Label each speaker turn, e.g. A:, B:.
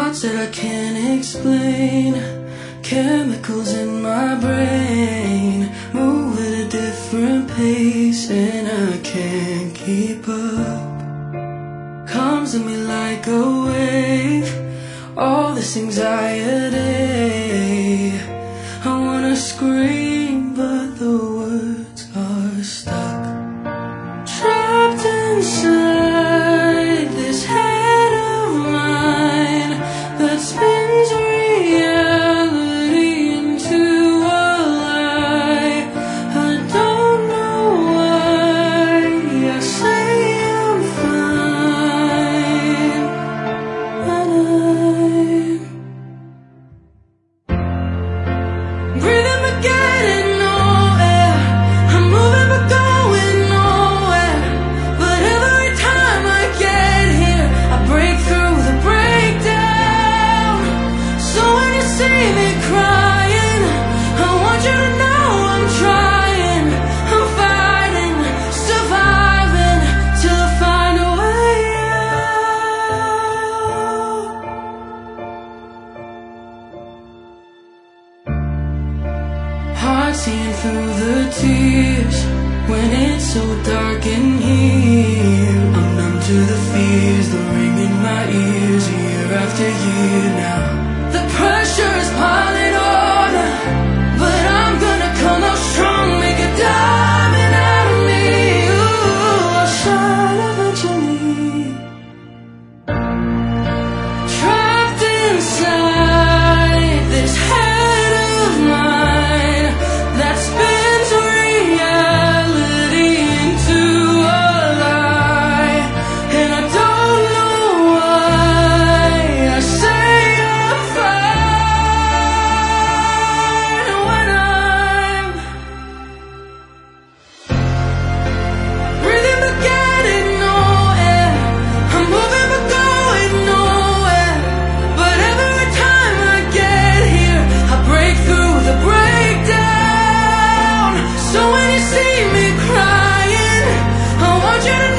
A: thoughts that I can't explain, chemicals in my brain move at a different pace, and I can't keep up. Comes to me like a wave, all this anxiety. I wanna scream, but the words are stuck. Trapped inside this head of mine that spins reality into a lie. I don't know why I say I'm fine when I'm breathing but getting nowhere. I'm moving but going nowhere. But every time I get here, I break through the breakdown. So when you see me crying, I want you to know I'm trying. I'm fighting, surviving till I find a way out. Heart seeing through the tears when it's so dark in here. I'm numb to the fears, the ring in my ears, year after year now. The pressure is piling on, but I'm gonna come out strong, make a diamond out of me. Ooh, I'll shine eventually. Trapped inside this head of mine that spins reality into a lie. And I don't know why I say I'm fine when I'm breathing but getting nowhere. I'm moving but going nowhere. But every time I get here, I break through the breakdown. So when you see me crying, I want you to